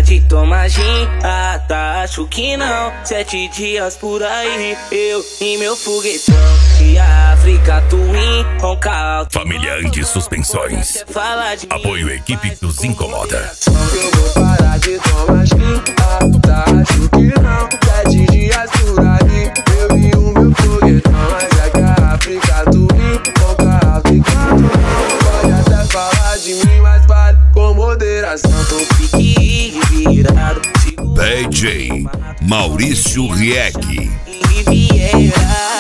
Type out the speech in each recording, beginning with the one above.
de tomar gin. Ah, tá, acho que não. 7 dias por aí, eu e meu foguetão. E a África Twin, ronca alto. Família Andy Suspensões. Apoio equipe dos Incomoda. Eu vou parar de tomar gin. Ah, tá, acho que não. 7 dias por aí, eu e o meu foguetão. Mas é que a África Twin, ronca alto e pode até falar de mim, mas vale com moderação. Tô pique virado. DJ Maurício Rieck. Riviera.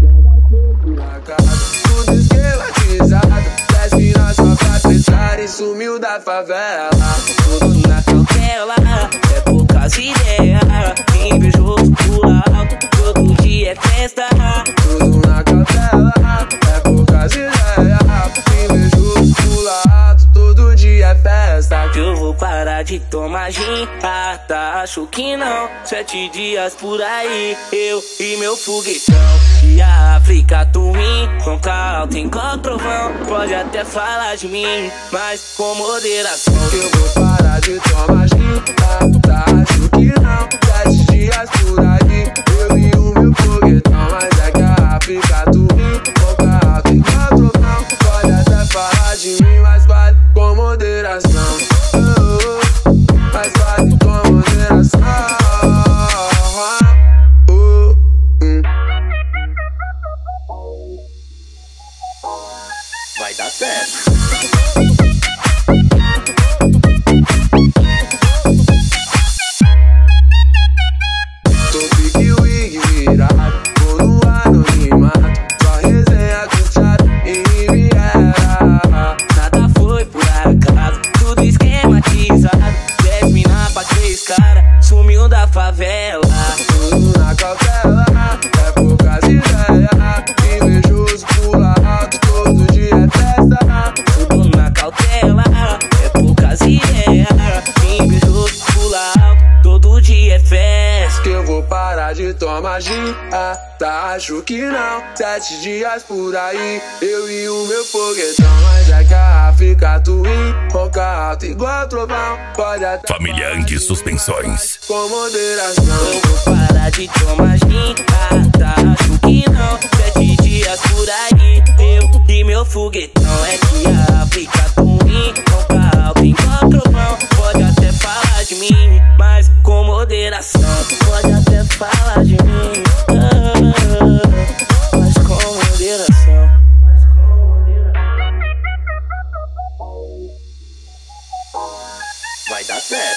Tudo esquematizado, 10 minas só pra pescar e sumiu da favela. Tudo na cautela, é poucas ideias. Invejoso por alto, todo dia é festa. Tudo na cautela, é poucas ideias. Invejoso pula alto, todo dia é festa. Que eu vou parar de tomar gin. Ah, tá, acho que não. 7 dias por aí, eu e meu foguetão. E a África Twin, ronca alto igual trovão. Pode até falar de mim, mas com moderação. Que eu vou parar de tomar gin. Ah, tá, acho que não. 7 dias por aí, eu e o meu foguetão. Mas é que a África Twin, ronca alto igual trovão. Pode até falar de mim, mas vale com moderação. Mas vale com moderação. Vai dar certo. Tô pique wig virado, vou no anonimato. Só resenha com Thiago e Riviera. Nada foi por acaso, tudo esquematizado. 10 mina pra 3 cara, sumiu da favela. Tudo na cautela, é poucas ideias. Invejoso pula alto, todo dia é festa. Tudo na cautela, é poucas ideias. Invejoso pula alto, todo dia é festa. Que eu vou parar de tomar gin. Ah, tá, acho que não. 7 dias por aí, eu e o meu foguetão. Mas é que a África Twin, ronca alto igual trovão. Pode até Família Andy Suspensões. com moderação. Eu vou parar de tomar gin. Ah, tá, acho que não. 7 dias por aí, eu e meu foguetão. É que a África Twin, ronca alto igual trovão. Pode até falar de mim, mas com moderação. Pode até falar de mim, mas com moderação. Vai dar certo.